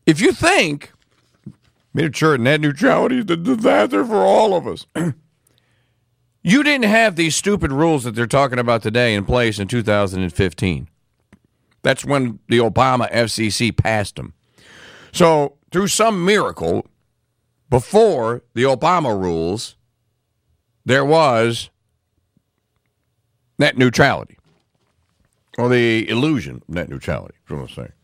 If you think miniature net neutrality is the disaster for all of us, you didn't have these stupid rules that they're talking about today in place in 2015. That's when the Obama FCC passed them. So, through some miracle, before the Obama rules, there was net neutrality, or the illusion of net neutrality, is what I'm saying.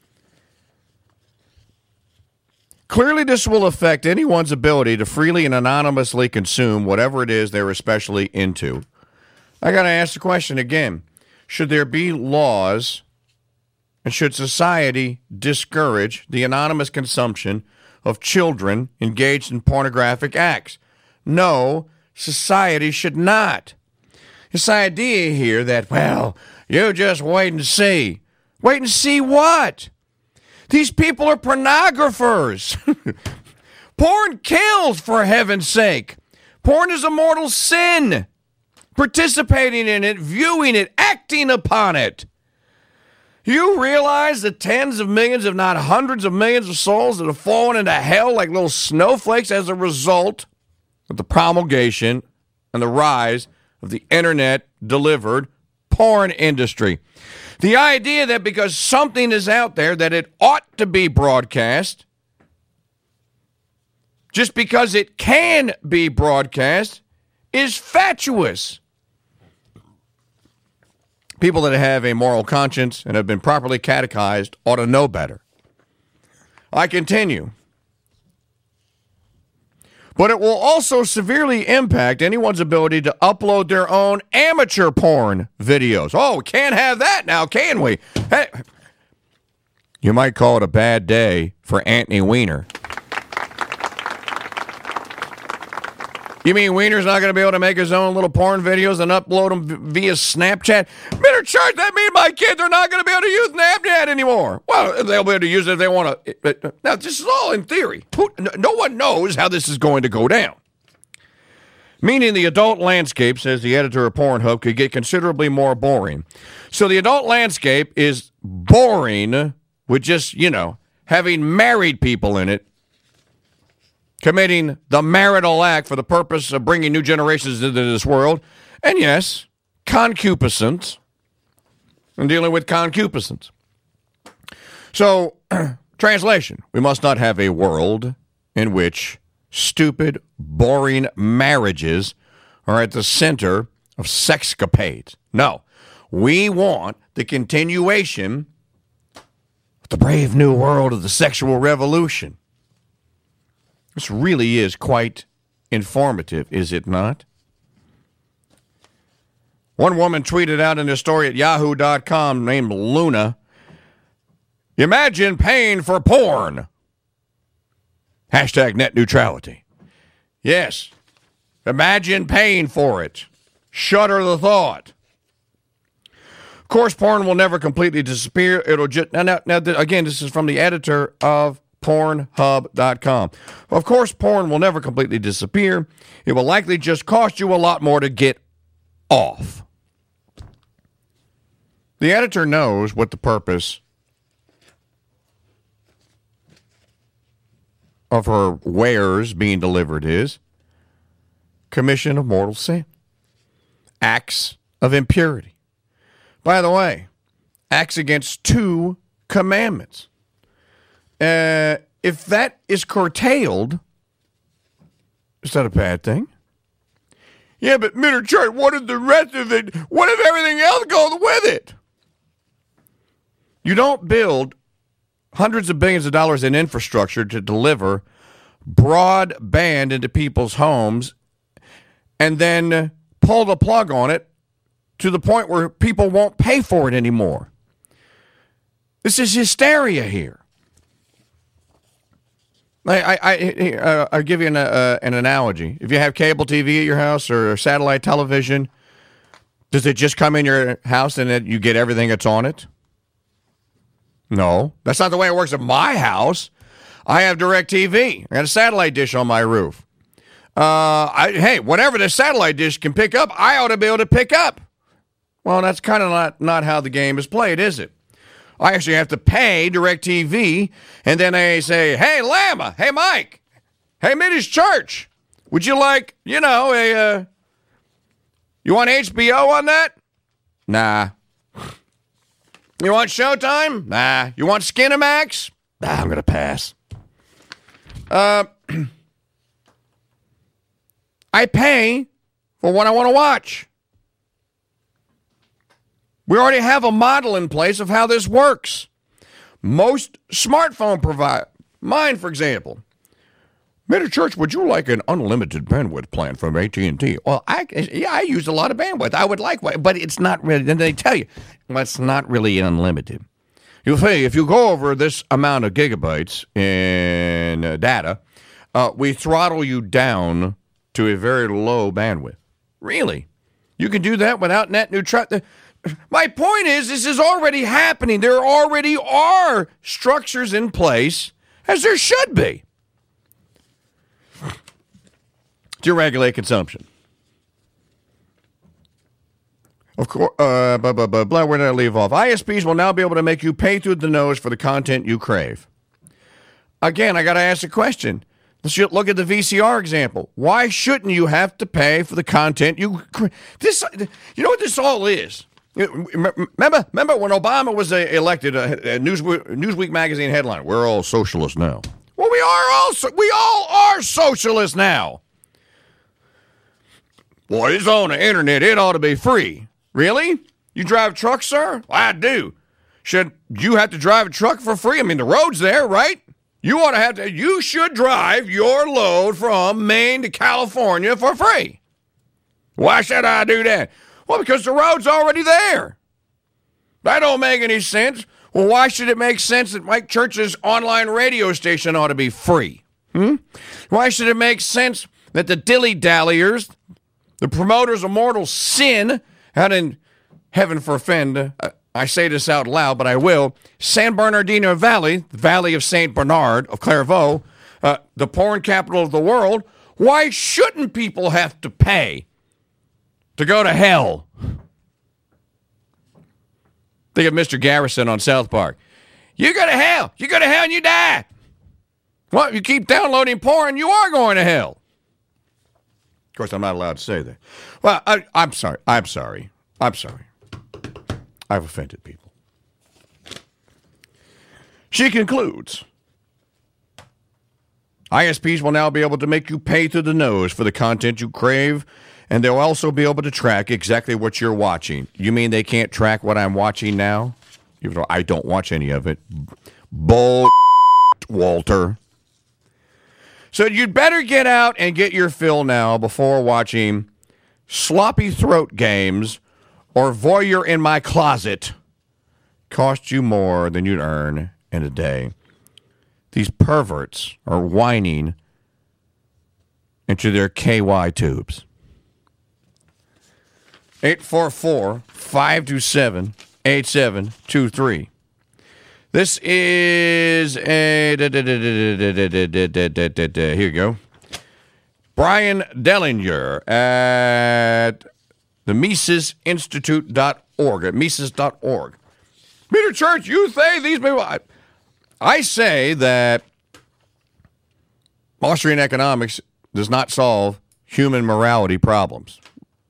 Clearly, this will affect anyone's ability to freely and anonymously consume whatever it is they're especially into. I got to ask the question again. Should there be laws, and should society discourage the anonymous consumption of children engaged in pornographic acts? No, society should not. This idea here that, well, you just wait and see. Wait and see what? These people are pornographers. Porn kills, for heaven's sake. Porn is a mortal sin. Participating in it, viewing it, acting upon it. You realize the tens of millions, if not hundreds of millions of souls that have fallen into hell like little snowflakes as a result of the promulgation and the rise of the internet-delivered porn industry. The idea that because something is out there that it ought to be broadcast, just because it can be broadcast, is fatuous. People that have a moral conscience and have been properly catechized ought to know better. I continue. But it will also severely impact anyone's ability to upload their own amateur porn videos. Oh, we can't have that now, can we? Hey, you might call it a bad day for Anthony Weiner. You mean Weiner's not going to be able to make his own little porn videos and upload them via Snapchat? Better charge that mean my kids are not going to be able to use Snapchat anymore. Well, they'll be able to use it if they want to. Now, this is all in theory. No one knows how this is going to go down. Meaning the adult landscape, says the editor of Pornhub, could get considerably more boring. So the adult landscape is boring with just, having married people in it, committing the marital act for the purpose of bringing new generations into this world. And yes, concupiscence. I'm dealing with concupiscence. So, translation, we must not have a world in which stupid, boring marriages are at the center of sexcapades. No, we want the continuation of the brave new world of the sexual revolution. This really is quite informative, is it not? One woman tweeted out in a story at yahoo.com named Luna, imagine paying for porn. Hashtag net neutrality. Yes, imagine paying for it. Shudder the thought. Of course, porn will never completely disappear. It'll just now again, this is from the editor of Pornhub.com. Of course, porn will never completely disappear. It will likely just cost you a lot more to get off. The editor knows what the purpose of her wares being delivered is. Commission of mortal sin. Acts of impurity. By the way, acts against 2 commandments. If that is curtailed, is that a bad thing? Yeah, but Mr. Church, what is the rest of it? What if everything else goes with it? You don't build hundreds of billions of dollars in infrastructure to deliver broadband into people's homes and then pull the plug on it to the point where people won't pay for it anymore. This is hysteria here. I'll give you an analogy. If you have cable TV at your house or satellite television, does it just come in your house and then you get everything that's on it? No, that's not the way it works at my house. I have DirecTV. I got a satellite dish on my roof. Hey, whatever the satellite dish can pick up, I ought to be able to pick up. Well, that's kind of not how the game is played, is it? I actually have to pay DirecTV, and then they say, hey, Lama, hey, Mike, hey, Middish Church, would you like, you want HBO on that? Nah. You want Showtime? Nah. You want Skinamax? Nah, I'm going to pass. I pay for what I want to watch. We already have a model in place of how this works. Most smartphone providers, mine, for example, Middish Church, would you like an unlimited bandwidth plan from AT&T? Well, I use a lot of bandwidth. I would like one, but it's not really. Then they tell you, well, it's not really unlimited. You'll say, if you go over this amount of gigabytes in data, we throttle you down to a very low bandwidth. Really? You can do that without net neutrality? My point is, this is already happening. There already are structures in place, as there should be, to regulate consumption. Of course, where did I leave off? ISPs will now be able to make you pay through the nose for the content you crave. Again, I got to ask a question. Let's look at the VCR example. Why shouldn't you have to pay for the content you crave? You know what this all is? Remember when Obama was elected, Newsweek magazine headline, we're all socialists now. Well, we all are socialists now. Well, it's on the internet. It ought to be free. Really? You drive trucks, sir? Well, I do. Should you have to drive a truck for free? I mean, the road's there, right? You should drive your load from Maine to California for free. Why should I do that? Well, because the road's already there. That don't make any sense. Well, why should it make sense that Mike Church's online radio station ought to be free? Why should it make sense that the dilly-dalliers, the promoters of mortal sin out in, heaven forfend, I say this out loud, but I will, San Bernardino Valley, the Valley of St. Bernard of Clairvaux, the porn capital of the world, why shouldn't people have to pay to go to hell? Think of Mr. Garrison on South Park. You go to hell. You go to hell and you die. Well, you keep downloading porn, you are going to hell. Of course, I'm not allowed to say that. Well, I'm sorry. I'm sorry. I've offended people. She concludes, ISPs will now be able to make you pay through the nose for the content you crave, and they'll also be able to track exactly what you're watching. You mean they can't track what I'm watching now? Even though I don't watch any of it. Bull, Walter. So you'd better get out and get your fill now before watching sloppy throat games or voyeur in my closet cost you more than you'd earn in a day. These perverts are whining into their KY tubes. 844-527-8723. This is a... Here you go. Brian Dellinger at the MisesInstitute.org, at Mises.org. Middish Church, you say these people... I say that Austrian economics does not solve human morality problems.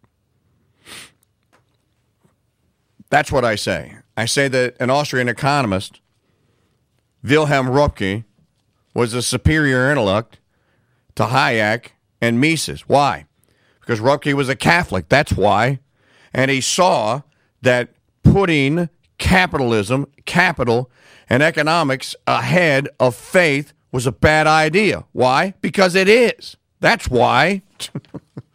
That's what I say. I say that an Austrian economist, Wilhelm Röpke, was a superior intellect to Hayek and Mises. Why? Because Röpke was a Catholic. That's why. And he saw that putting capitalism, capital, and economics ahead of faith was a bad idea. Why? Because it is. That's why.